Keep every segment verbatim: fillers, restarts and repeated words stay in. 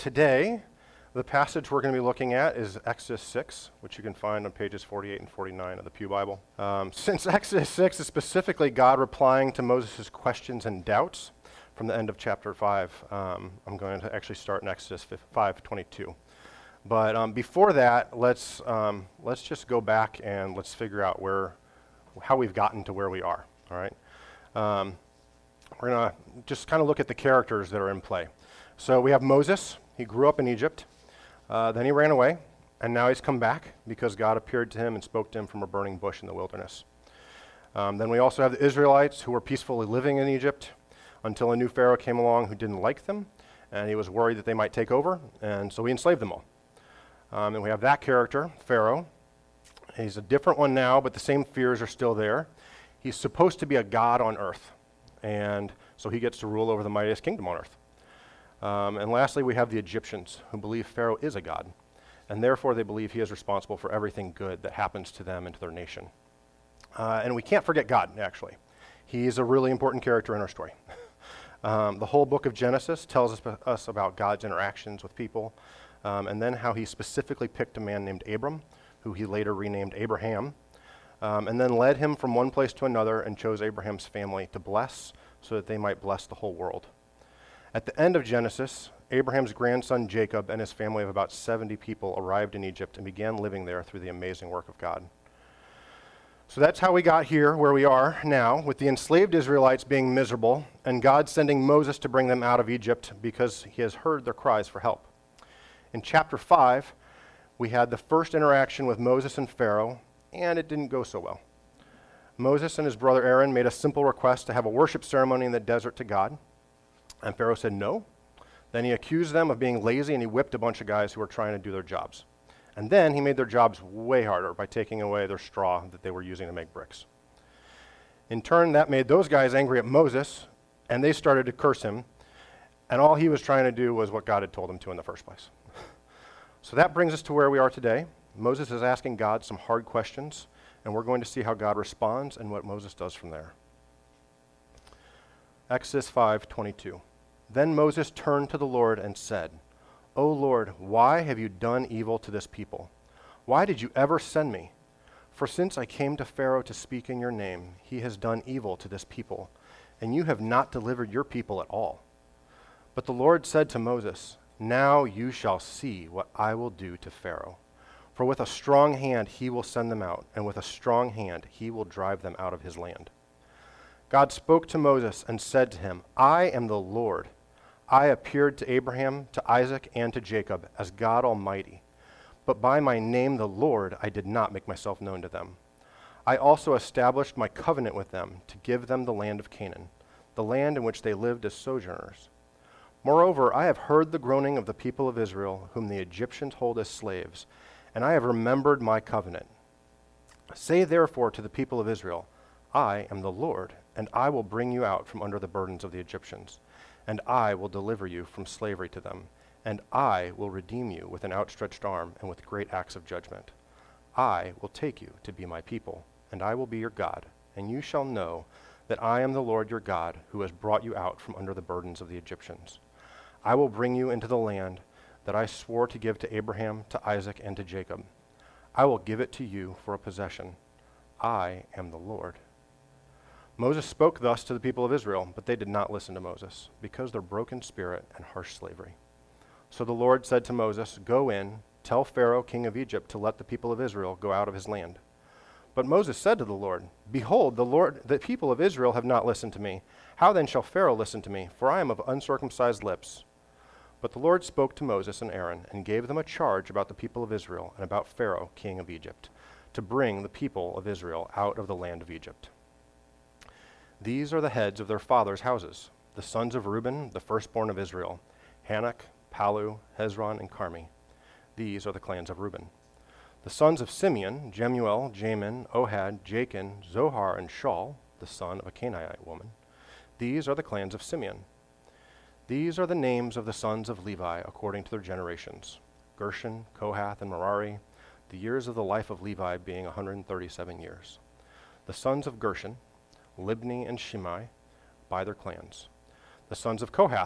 Today, the passage we're going to be looking at is Exodus six, which you can find on pages forty-eight and forty-nine of the Pew Bible. Um, since Exodus six is specifically God replying to Moses' questions and doubts from the end of chapter five, um, I'm going to actually start in Exodus five twenty-two. But um, before that, let's um, let's just go back and let's figure out where, how we've gotten to where we are. All right, um, we're going to just kind of look at the characters that are in play. So we have Moses. He grew up in Egypt. Uh, then he ran away, and now he's come back because God appeared to him and spoke to him from a burning bush in the wilderness. Um, then we also have the Israelites who were peacefully living in Egypt until a new Pharaoh came along who didn't like them, and he was worried that they might take over, and so he enslaved them all. Um, and we have that character, Pharaoh. He's a different one now, but the same fears are still there. He's supposed to be a god on earth, and so he gets to rule over the mightiest kingdom on earth. Um, and lastly, we have the Egyptians, who believe Pharaoh is a god, and therefore they believe he is responsible for everything good that happens to them and to their nation. Uh, and we can't forget God, actually. He's a really important character in our story. um, the whole book of Genesis tells us, us about God's interactions with people, um, and then how he specifically picked a man named Abram, who he later renamed Abraham, um, and then led him from one place to another and chose Abraham's family to bless so that they might bless the whole world. At the end of Genesis, Abraham's grandson Jacob and his family of about seventy people arrived in Egypt and began living there through the amazing work of God. So that's how we got here where we are now, with the enslaved Israelites being miserable and God sending Moses to bring them out of Egypt because he has heard their cries for help. In chapter five, we had the first interaction with Moses and Pharaoh, and it didn't go so well. Moses and his brother Aaron made a simple request to have a worship ceremony in the desert to God. And Pharaoh said no. Then he accused them of being lazy, and he whipped a bunch of guys who were trying to do their jobs. And then he made their jobs way harder by taking away their straw that they were using to make bricks. In turn, that made those guys angry at Moses, and they started to curse him. And all he was trying to do was what God had told him to in the first place. So that brings us to where we are today. Moses is asking God some hard questions, and we're going to see how God responds and what Moses does from there. Exodus five twenty-two. Then Moses turned to the Lord and said, O Lord, why have you done evil to this people? Why did you ever send me? For since I came to Pharaoh to speak in your name, he has done evil to this people, and you have not delivered your people at all. But the Lord said to Moses, Now you shall see what I will do to Pharaoh. For with a strong hand he will send them out, and with a strong hand he will drive them out of his land. God spoke to Moses and said to him, I am the Lord. I appeared to Abraham, to Isaac, and to Jacob as God Almighty. But by my name, the Lord, I did not make myself known to them. I also established my covenant with them to give them the land of Canaan, the land in which they lived as sojourners. Moreover, I have heard the groaning of the people of Israel, whom the Egyptians hold as slaves, and I have remembered my covenant. Say therefore to the people of Israel, I am the Lord, and I will bring you out from under the burdens of the Egyptians, and I will deliver you from slavery to them, and I will redeem you with an outstretched arm and with great acts of judgment. I will take you to be my people, and I will be your God, and you shall know that I am the Lord your God, who has brought you out from under the burdens of the Egyptians. I will bring you into the land that I swore to give to Abraham, to Isaac, and to Jacob. I will give it to you for a possession. I am the Lord. Moses spoke thus to the people of Israel, but they did not listen to Moses, because of their broken spirit and harsh slavery. So the Lord said to Moses, Go in, tell Pharaoh, king of Egypt, to let the people of Israel go out of his land. But Moses said to the Lord, Behold, the Lord, the people of Israel have not listened to me. How then shall Pharaoh listen to me? For I am of uncircumcised lips. But the Lord spoke to Moses and Aaron, and gave them a charge about the people of Israel and about Pharaoh, king of Egypt, to bring the people of Israel out of the land of Egypt. These are the heads of their fathers' houses, the sons of Reuben, the firstborn of Israel, Hanok, Palu, Hezron, and Carmi. These are the clans of Reuben. The sons of Simeon, Jemuel, Jamin, Ohad, Jachin, Zohar, and Shaul, the son of a Canaanite woman. These are the clans of Simeon. These are the names of the sons of Levi according to their generations, Gershon, Kohath, and Merari, the years of the life of Levi being one hundred thirty-seven years. The sons of Gershon, Libni and Shimei, by their clans. The sons of Kohath,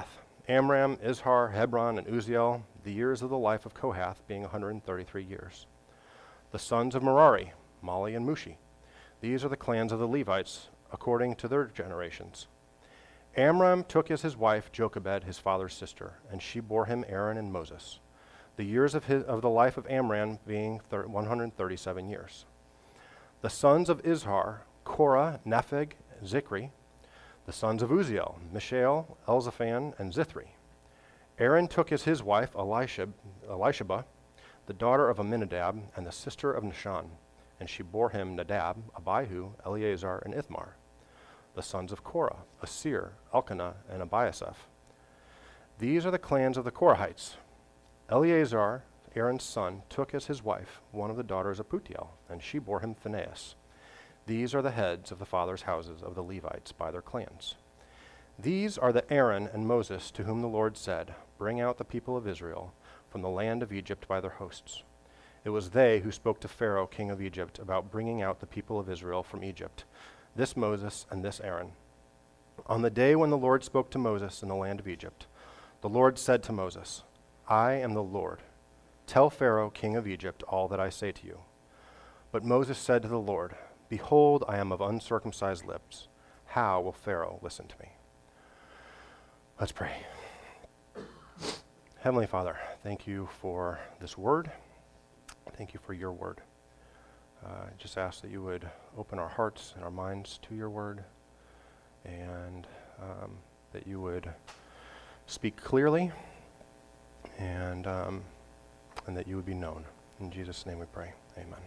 Amram, Izhar, Hebron, and Uziel, the years of the life of Kohath being one hundred thirty-three years. The sons of Merari, Mali and Mushi. These are the clans of the Levites, according to their generations. Amram took as his wife Jochebed, his father's sister, and she bore him Aaron and Moses. The years of, his, of the life of Amram being one hundred thirty-seven years. The sons of Izhar, Korah, Nepheg, Zikri. The sons of Uziel, Mishael, Elzaphan, and Zithri. Aaron took as his wife Elishab, Elishaba, the daughter of Amminadab, and the sister of Nahshon, and she bore him Nadab, Abihu, Eleazar, and Ithmar. The sons of Korah, Asir, Elkanah, and Abiasaph. These are the clans of the Korahites. Eleazar, Aaron's son, took as his wife one of the daughters of Putiel, and she bore him Phinehas. These are the heads of the fathers' houses of the Levites by their clans. These are the Aaron and Moses to whom the Lord said, "Bring out the people of Israel from the land of Egypt by their hosts." It was they who spoke to Pharaoh, king of Egypt, about bringing out the people of Israel from Egypt, this Moses and this Aaron. On the day when the Lord spoke to Moses in the land of Egypt, the Lord said to Moses, "I am the Lord. Tell Pharaoh, king of Egypt, all that I say to you." But Moses said to the Lord, "Behold, I am of uncircumcised lips. How will Pharaoh listen to me?" Let's pray. Heavenly Father, thank you for this word. Thank you for your word. Uh, I just ask that you would open our hearts and our minds to your word, and um, that you would speak clearly, and um, and that you would be known. In Jesus' name we pray. Amen.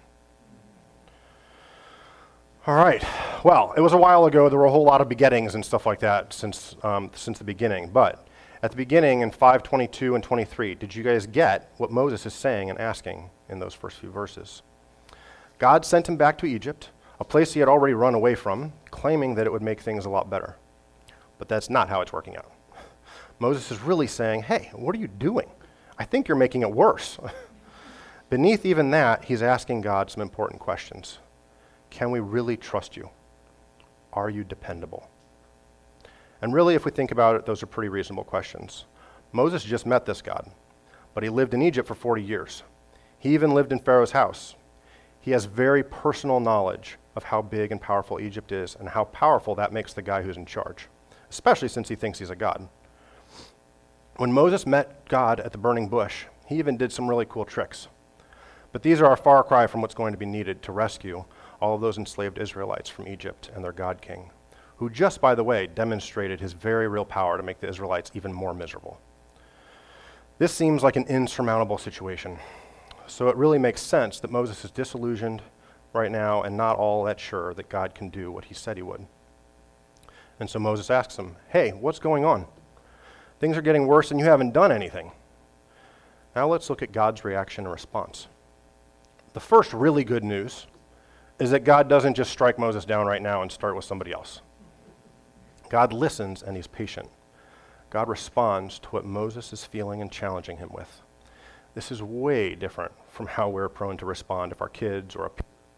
All right. Well, it was a while ago. There were a whole lot of begettings and stuff like that since um, since the beginning. But at the beginning in five twenty-two and twenty-three, did you guys get what Moses is saying and asking in those first few verses? God sent him back to Egypt, a place he had already run away from, claiming that it would make things a lot better. But that's not how it's working out. Moses is really saying, "Hey, what are you doing? I think you're making it worse." Beneath even that, he's asking God some important questions. Can we really trust you? Are you dependable? And really, if we think about it, those are pretty reasonable questions. Moses just met this God, but he lived in Egypt for forty years. He even lived in Pharaoh's house. He has very personal knowledge of how big and powerful Egypt is and how powerful that makes the guy who's in charge, especially since he thinks he's a god. When Moses met God at the burning bush, he even did some really cool tricks. But these are a far cry from what's going to be needed to rescue all of those enslaved Israelites from Egypt and their God king, who just, by the way, demonstrated his very real power to make the Israelites even more miserable. This seems like an insurmountable situation. So it really makes sense that Moses is disillusioned right now and not all that sure that God can do what he said he would. And so Moses asks him, "Hey, what's going on? Things are getting worse and you haven't done anything." Now let's look at God's reaction and response. The first really good news is that God doesn't just strike Moses down right now and start with somebody else. God listens and he's patient. God responds to what Moses is feeling and challenging him with. This is way different from how we're prone to respond if our kids or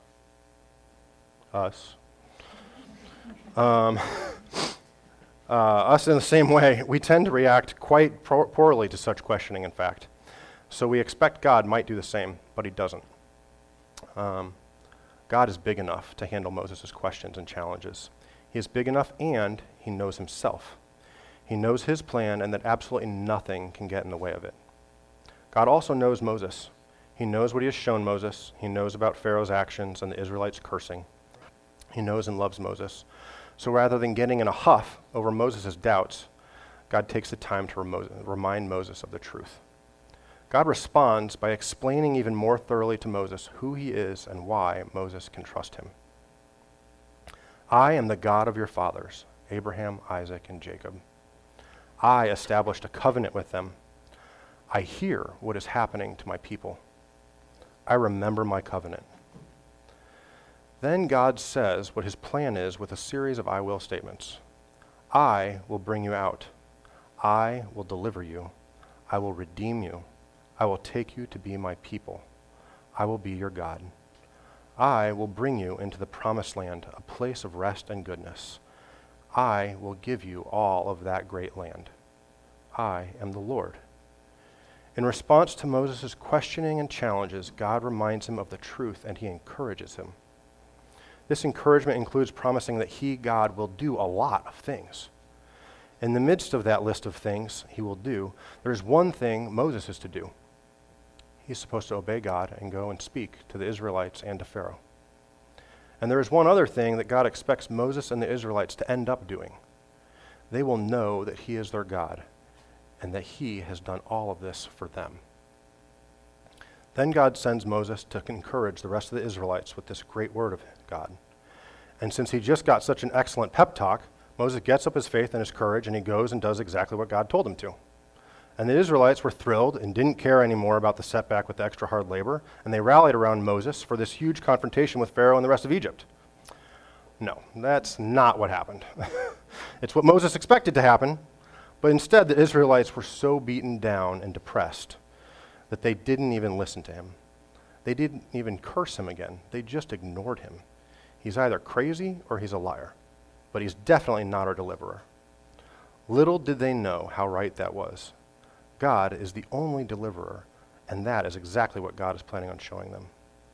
a us. Um, uh, us in the same way, we tend to react quite pro- poorly to such questioning, in fact. So we expect God might do the same, but he doesn't. Um, God is big enough to handle Moses' questions and challenges. He is big enough and he knows himself. He knows his plan and that absolutely nothing can get in the way of it. God also knows Moses. He knows what he has shown Moses. He knows about Pharaoh's actions and the Israelites cursing. He knows and loves Moses. So rather than getting in a huff over Moses' doubts, God takes the time to remo- remind Moses of the truth. God responds by explaining even more thoroughly to Moses who he is and why Moses can trust him. "I am the God of your fathers, Abraham, Isaac, and Jacob. I established a covenant with them. I hear what is happening to my people. I remember my covenant." Then God says what his plan is with a series of I will statements. "I will bring you out. I will deliver you. I will redeem you. I will take you to be my people. I will be your God. I will bring you into the promised land, a place of rest and goodness. I will give you all of that great land. I am the Lord. In response to Moses' questioning and challenges, God reminds him of the truth and he encourages him. This encouragement includes promising that he, God, will do a lot of things. In the midst of that list of things he will do, there is one thing Moses is to do. He's supposed to obey God and go and speak to the Israelites and to Pharaoh. And there is one other thing that God expects Moses and the Israelites to end up doing. They will know that he is their God and that he has done all of this for them. Then God sends Moses to encourage the rest of the Israelites with this great word of God. And since he just got such an excellent pep talk, Moses gets up his faith and his courage and he goes and does exactly what God told him to. And the Israelites were thrilled and didn't care anymore about the setback with the extra hard labor, and they rallied around Moses for this huge confrontation with Pharaoh and the rest of Egypt. No, that's not what happened. It's what Moses expected to happen, but instead the Israelites were so beaten down and depressed that they didn't even listen to him. They didn't even curse him again. They just ignored him. He's either crazy or he's a liar, but he's definitely not our deliverer. Little did they know how right that was. God is the only deliverer, and that is exactly what God is planning on showing them.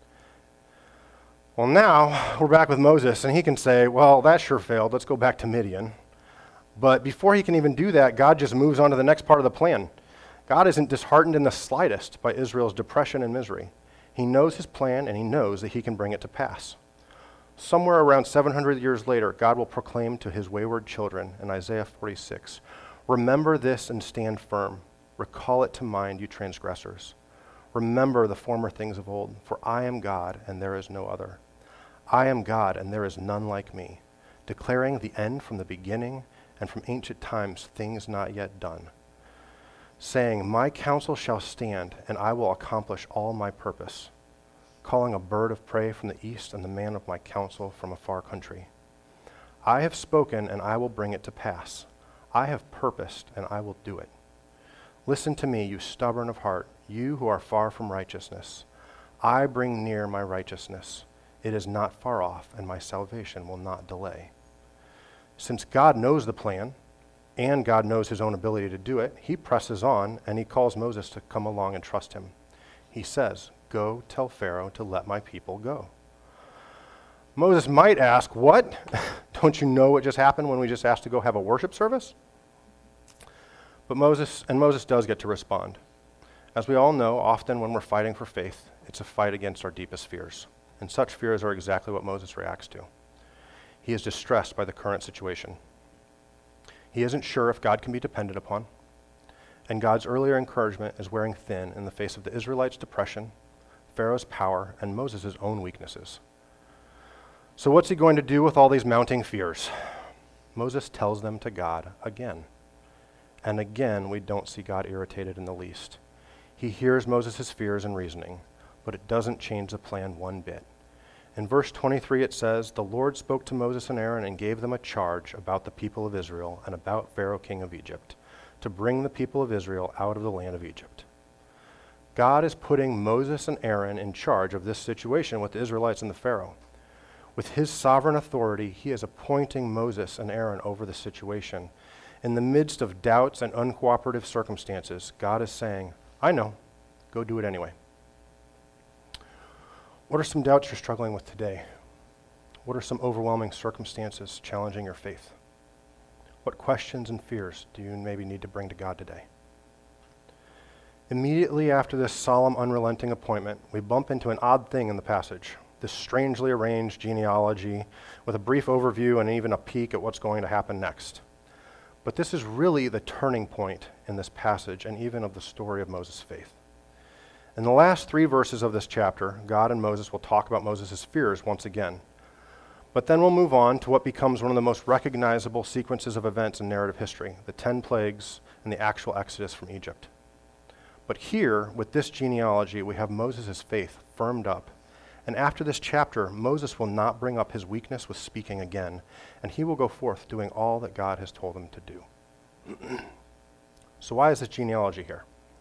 Well, now we're back with Moses, and he can say, well, that sure failed. Let's go back to Midian. But before he can even do that, God just moves on to the next part of the plan. God isn't disheartened in the slightest by Israel's depression and misery. He knows his plan, and he knows that he can bring it to pass. Somewhere around seven hundred years later, God will proclaim to his wayward children in Isaiah forty-six, remember this and stand firm. Recall it to mind, you transgressors. Remember the former things of old, for I am God, and there is no other. I am God, and there is none like me, declaring the end from the beginning, and from ancient times things not yet done, saying, my counsel shall stand, and I will accomplish all my purpose, calling a bird of prey from the east and the man of my counsel from a far country. I have spoken, and I will bring it to pass. I have purposed, and I will do it. Listen to me, you stubborn of heart, you who are far from righteousness. I bring near my righteousness. It is not far off, and my salvation will not delay. Since God knows the plan, and God knows his own ability to do it, he presses on, and he calls Moses to come along and trust him. He says, go tell Pharaoh to let my people go. Moses might ask, what? Don't you know what just happened when we just asked to go have a worship service? But Moses, and Moses does get to respond. As we all know, often when we're fighting for faith, it's a fight against our deepest fears. And such fears are exactly what Moses reacts to. He is distressed by the current situation. He isn't sure if God can be depended upon. And God's earlier encouragement is wearing thin in the face of the Israelites' depression, Pharaoh's power, and Moses' own weaknesses. So what's he going to do with all these mounting fears? Moses tells them to God again. And again, we don't see God irritated in the least. He hears Moses' fears and reasoning, but it doesn't change the plan one bit. In verse twenty-three, it says, the Lord spoke to Moses and Aaron and gave them a charge about the people of Israel and about Pharaoh, king of Egypt, to bring the people of Israel out of the land of Egypt. God is putting Moses and Aaron in charge of this situation with the Israelites and the Pharaoh. With his sovereign authority, he is appointing Moses and Aaron over the situation. In the midst of doubts and uncooperative circumstances, God is saying, I know, go do it anyway. What are some doubts you're struggling with today? What are some overwhelming circumstances challenging your faith? What questions and fears do you maybe need to bring to God today? Immediately after this solemn, unrelenting appointment, we bump into an odd thing in the passage, this strangely arranged genealogy with a brief overview and even a peek at what's going to happen next. But this is really the turning point in this passage and even of the story of Moses' faith. In the last three verses of this chapter, God and Moses will talk about Moses' fears once again. But then we'll move on to what becomes one of the most recognizable sequences of events in narrative history, the ten plagues and the actual exodus from Egypt. But here, with this genealogy, we have Moses' faith firmed up. And after this chapter, Moses will not bring up his weakness with speaking again, and he will go forth doing all that God has told him to do. So why is this genealogy here?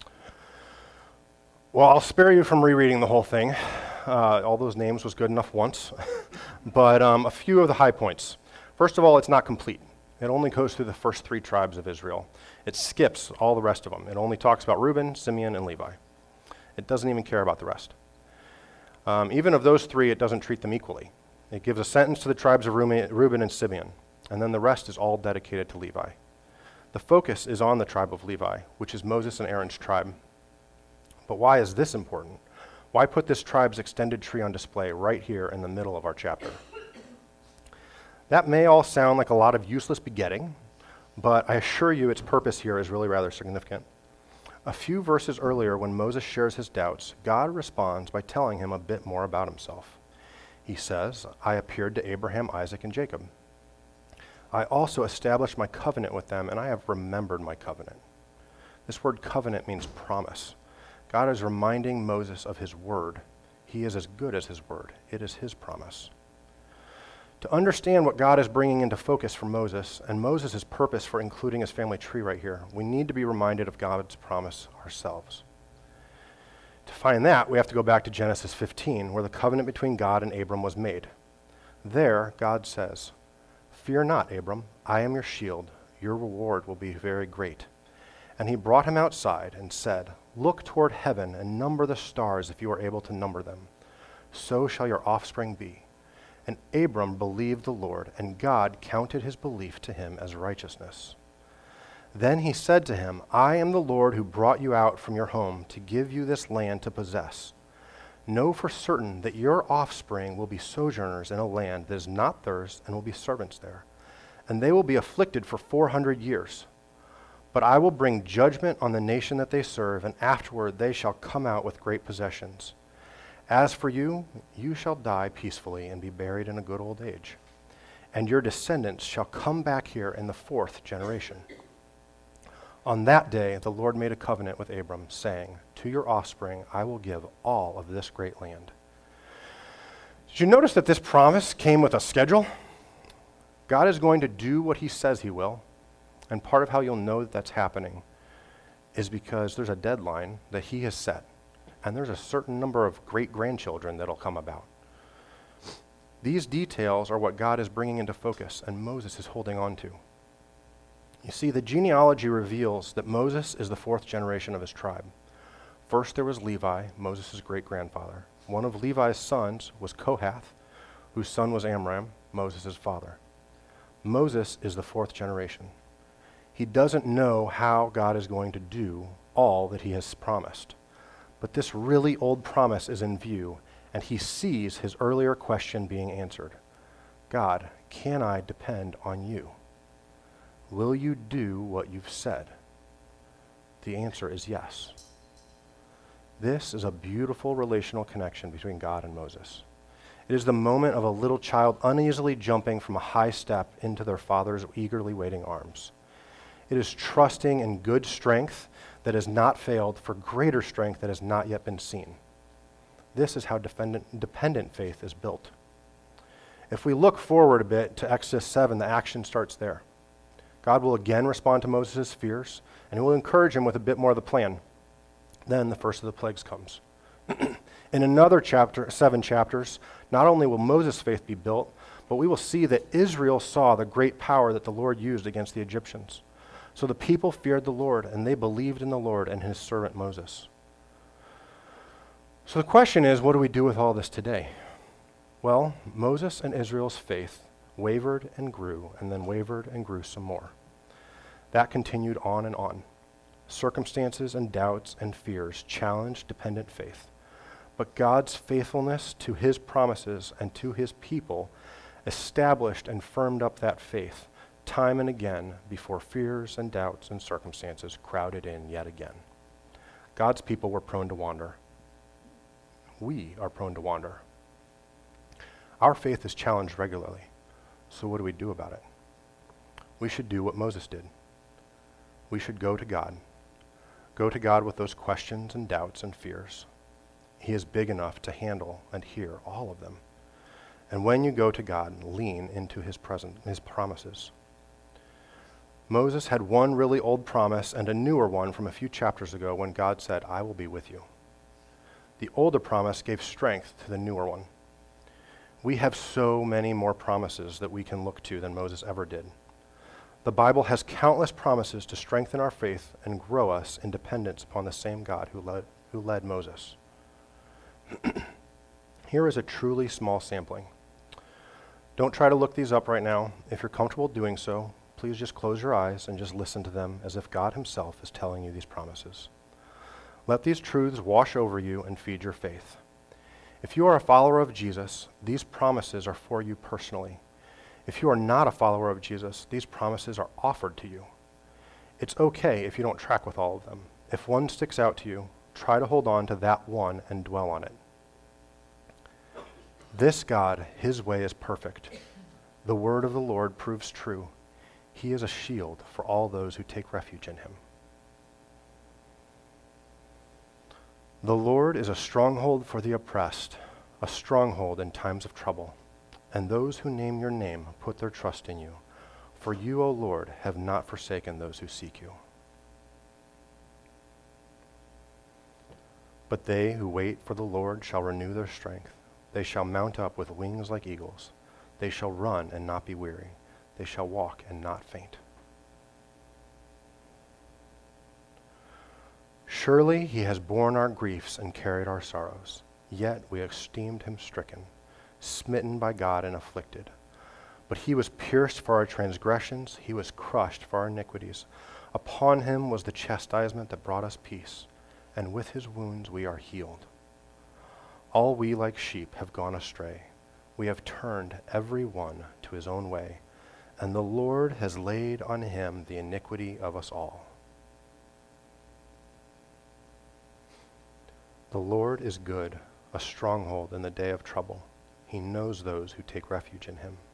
Well, I'll spare you from rereading the whole thing. Uh, all those names was good enough once. But um, a few of the high points. First of all, it's not complete. It only goes through the first three tribes of Israel. It skips all the rest of them. It only talks about Reuben, Simeon, and Levi. It doesn't even care about the rest. Um, even of those three, it doesn't treat them equally. It gives a sentence to the tribes of Reuben and Simeon, and then the rest is all dedicated to Levi. The focus is on the tribe of Levi, which is Moses and Aaron's tribe. But why is this important? Why put this tribe's extended tree on display right here in the middle of our chapter? That may all sound like a lot of useless begetting, but I assure you its purpose here is really rather significant. A few verses earlier, when Moses shares his doubts, God responds by telling him a bit more about himself. He says, I appeared to Abraham, Isaac, and Jacob. I also established my covenant with them, and I have remembered my covenant. This word covenant means promise. God is reminding Moses of his word. He is as good as his word. It is his promise. To understand what God is bringing into focus for Moses, and Moses' purpose for including his family tree right here, we need to be reminded of God's promise ourselves. To find that, we have to go back to Genesis fifteen, where the covenant between God and Abram was made. There, God says, Fear not, Abram, I am your shield. Your reward will be very great. And he brought him outside and said, Look toward heaven and number the stars if you are able to number them. So shall your offspring be. And Abram believed the Lord, and God counted his belief to him as righteousness. Then he said to him, I am the Lord who brought you out from your home to give you this land to possess. Know for certain that your offspring will be sojourners in a land that is not theirs and will be servants there. And they will be afflicted for four hundred years. But I will bring judgment on the nation that they serve, and afterward they shall come out with great possessions. As for you, you shall die peacefully and be buried in a good old age. And your descendants shall come back here in the fourth generation. On that day, the Lord made a covenant with Abram, saying, To your offspring I will give all of this great land. Did you notice that this promise came with a schedule? God is going to do what he says he will, and part of how you'll know that that's happening is because there's a deadline that he has set, and there's a certain number of great-grandchildren that'll come about. These details are what God is bringing into focus, and Moses is holding on to. You see, the genealogy reveals that Moses is the fourth generation of his tribe. First there was Levi, Moses' great-grandfather. One of Levi's sons was Kohath, whose son was Amram, Moses' father. Moses is the fourth generation. He doesn't know how God is going to do all that he has promised. But this really old promise is in view, and he sees his earlier question being answered. God, can I depend on you? Will you do what you've said? The answer is yes. This is a beautiful relational connection between God and Moses. It is the moment of a little child uneasily jumping from a high step into their father's eagerly waiting arms. It is trusting in good strength that has not failed for greater strength that has not yet been seen. This is how dependent, dependent faith is built. If we look forward a bit to Exodus seven, the action starts there. God will again respond to Moses' fears, and he will encourage him with a bit more of the plan. Then the first of the plagues comes. In another chapter, seven chapters, not only will Moses' faith be built, but we will see that Israel saw the great power that the Lord used against the Egyptians. So the people feared the Lord, and they believed in the Lord and his servant Moses. So the question is, what do we do with all this today? Well, Moses and Israel's faith wavered and grew, and then wavered and grew some more. That continued on and on. Circumstances and doubts and fears challenged dependent faith. But God's faithfulness to his promises and to his people established and firmed up that faith time and again before fears and doubts and circumstances crowded in yet again. God's people were prone to wander. We are prone to wander. Our faith is challenged regularly. So what do we do about it? We should do what Moses did. We should go to God. Go to God with those questions and doubts and fears. He is big enough to handle and hear all of them. And when you go to God, lean into his present, his promises. Moses had one really old promise and a newer one from a few chapters ago when God said, I will be with you. The older promise gave strength to the newer one. We have so many more promises that we can look to than Moses ever did. The Bible has countless promises to strengthen our faith and grow us in dependence upon the same God who led, who led Moses. Here is a truly small sampling. Don't try to look these up right now. If you're comfortable doing so, please just close your eyes and just listen to them as if God himself is telling you these promises. Let these truths wash over you and feed your faith. If you are a follower of Jesus, these promises are for you personally. If you are not a follower of Jesus, these promises are offered to you. It's okay if you don't track with all of them. If one sticks out to you, try to hold on to that one and dwell on it. This God, his way is perfect. The word of the Lord proves true. He is a shield for all those who take refuge in him. The Lord is a stronghold for the oppressed, a stronghold in times of trouble. And those who name your name put their trust in you. For you, O Lord, have not forsaken those who seek you. But they who wait for the Lord shall renew their strength. They shall mount up with wings like eagles. They shall run and not be weary. They shall walk and not faint. Surely he has borne our griefs and carried our sorrows. Yet we esteemed him stricken, smitten by God and afflicted. But he was pierced for our transgressions, he was crushed for our iniquities. Upon him was the chastisement that brought us peace, and with his wounds we are healed. All we like sheep have gone astray. We have turned every one to his own way, and the Lord has laid on him the iniquity of us all. The Lord is good, a stronghold in the day of trouble. He knows those who take refuge in him.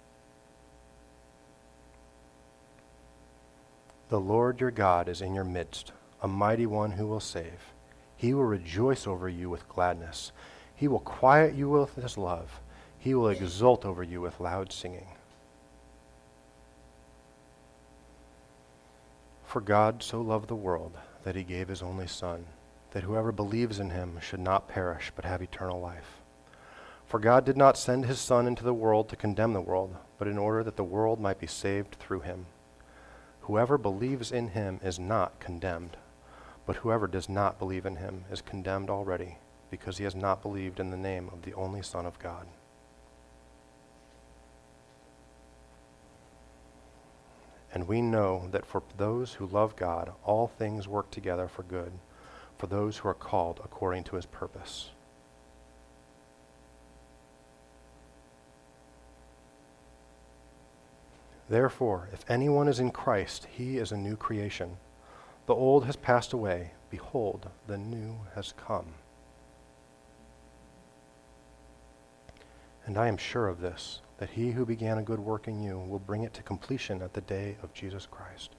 The Lord your God is in your midst, a mighty one who will save. He will rejoice over you with gladness. He will quiet you with his love. He will exult over you with loud singing. For God so loved the world that he gave his only Son, that whoever believes in him should not perish but have eternal life. For God did not send his Son into the world to condemn the world, but in order that the world might be saved through him. Whoever believes in him is not condemned, but whoever does not believe in him is condemned already, because he has not believed in the name of the only Son of God. And we know that for those who love God, all things work together for good, for those who are called according to his purpose. Therefore, if anyone is in Christ, he is a new creation. The old has passed away. Behold, the new has come. And I am sure of this, that he who began a good work in you will bring it to completion at the day of Jesus Christ.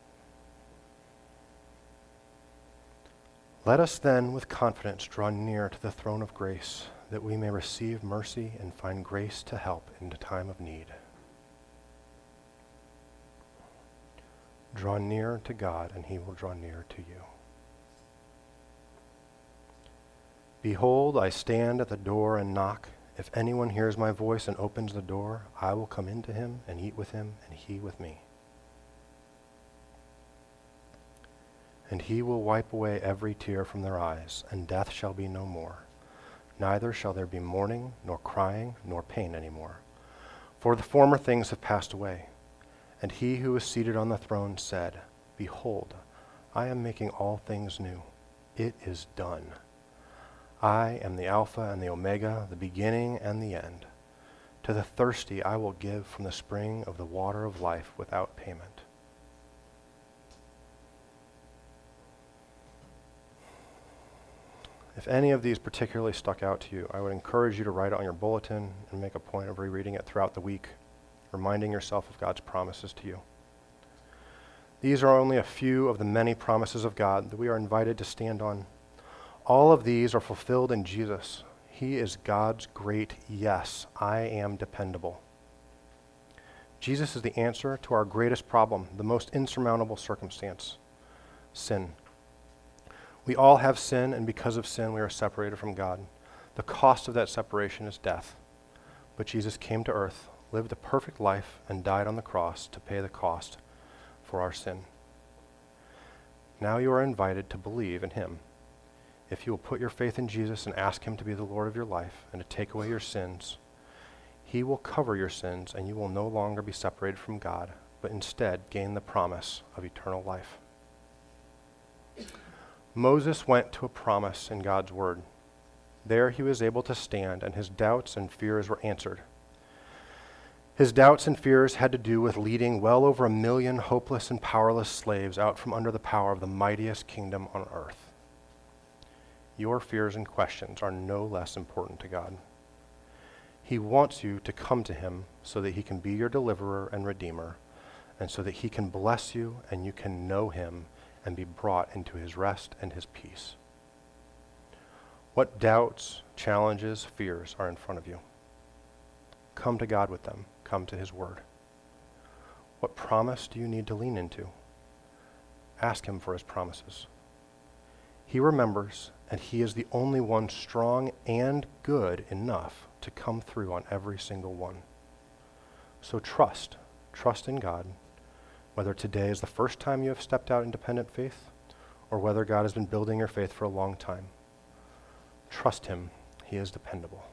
Let us then with confidence draw near to the throne of grace, that we may receive mercy and find grace to help in the time of need. Draw near to God, and he will draw near to you. Behold, I stand at the door and knock. If anyone hears my voice and opens the door, I will come into him and eat with him, and he with me. And he will wipe away every tear from their eyes, and death shall be no more. Neither shall there be mourning, nor crying, nor pain any more. For the former things have passed away. And he who was seated on the throne said, Behold, I am making all things new. It is done. I am the Alpha and the Omega, the beginning and the end. To the thirsty I will give from the spring of the water of life without payment. If any of these particularly stuck out to you, I would encourage you to write it on your bulletin and make a point of rereading it throughout the week, reminding yourself of God's promises to you. These are only a few of the many promises of God that we are invited to stand on. All of these are fulfilled in Jesus. He is God's great yes, I am dependable. Jesus is the answer to our greatest problem, the most insurmountable circumstance, sin. We all have sin, and because of sin, we are separated from God. The cost of that separation is death. But Jesus came to earth, lived a perfect life, and died on the cross to pay the cost, for our sin. Now you are invited to believe in him. If you will put your faith in Jesus and ask him to be the Lord of your life and to take away your sins, he will cover your sins and you will no longer be separated from God, but instead gain the promise of eternal life. Moses went to a promise in God's word. There he was able to stand, and his doubts and fears were answered. His doubts and fears had to do with leading well over a million hopeless and powerless slaves out from under the power of the mightiest kingdom on earth. Your fears and questions are no less important to God. He wants you to come to him so that he can be your deliverer and redeemer, and so that he can bless you and you can know him and be brought into his rest and his peace. What doubts, challenges, fears are in front of you? Come to God with them. Come to his word. What promise do you need to lean into? Ask him for his promises. He remembers, and he is the only one strong and good enough to come through on every single one. So trust. Trust in God, whether today is the first time you have stepped out in dependent faith, or whether God has been building your faith for a long time. Trust him. He is dependable.